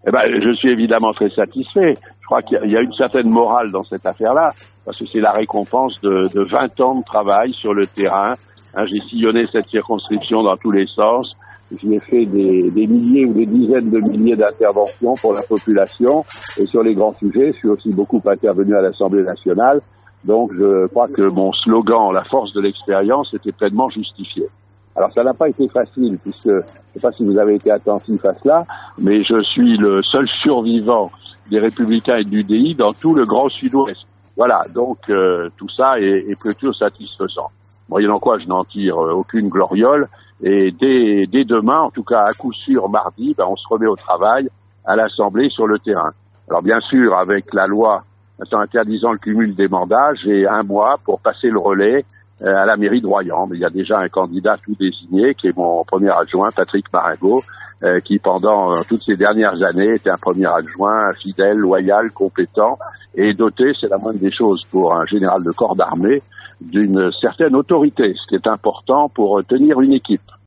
Eh ben, je suis évidemment très satisfait. Je crois qu'il y a une certaine morale dans cette affaire-là, parce que c'est la récompense de 20 ans de travail sur le terrain. J'ai sillonné cette circonscription dans tous les sens. J'y ai fait des milliers ou des dizaines de milliers d'interventions pour la population. Et sur les grands sujets, je suis aussi beaucoup intervenu à l'Assemblée nationale. Donc je crois que mon slogan, la force de l'expérience, était pleinement justifié. Alors ça n'a pas été facile, puisque je ne sais pas si vous avez été attentif à cela, mais je suis le seul survivant des Républicains et de l'UDI dans tout le Grand Sud-Ouest. Voilà, donc tout ça est plutôt satisfaisant. Moyennant quoi, je n'en tire aucune gloriole. Et dès demain, en tout cas à coup sûr mardi, on se remet au travail à l'Assemblée sur le terrain. Alors bien sûr, avec la loi interdisant le cumul des mandats, j'ai 1 mois pour passer le relais à la mairie de Royan. Mais il y a déjà un candidat tout désigné, qui est mon premier adjoint, Patrick Maringot, qui pendant toutes ces dernières années était un premier adjoint fidèle, loyal, compétent et doté, c'est la moindre des choses pour un général de corps d'armée, d'une certaine autorité, ce qui est important pour tenir une équipe.